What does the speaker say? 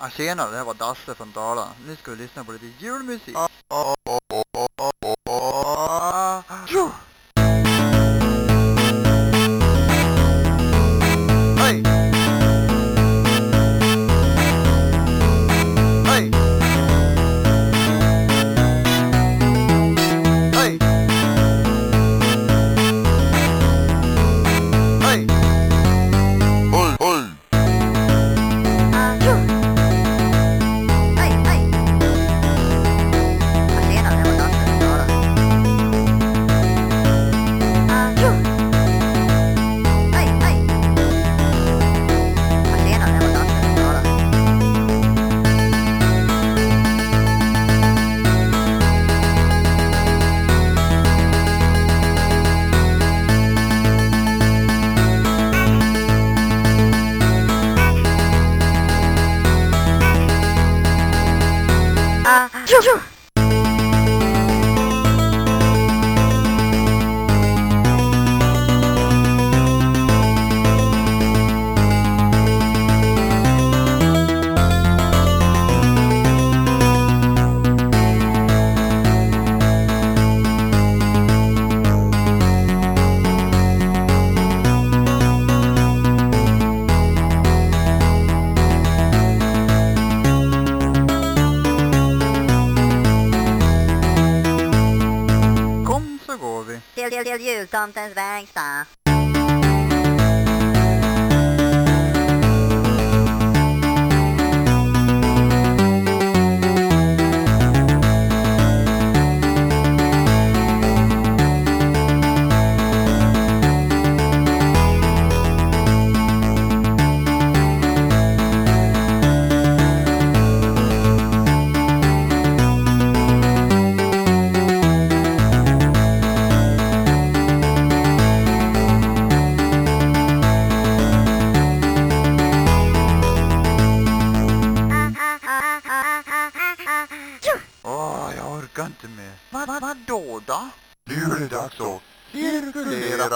Tjena, det här var Dasse från Dalarna. Nu ska vi lyssna på lite julmusik. Hej! Hej! Hej! Hej! Håll, håll! Till jultomtens verkstad. Jag orkar inte mer. Vadå då? Nu är det dags att cirkulera.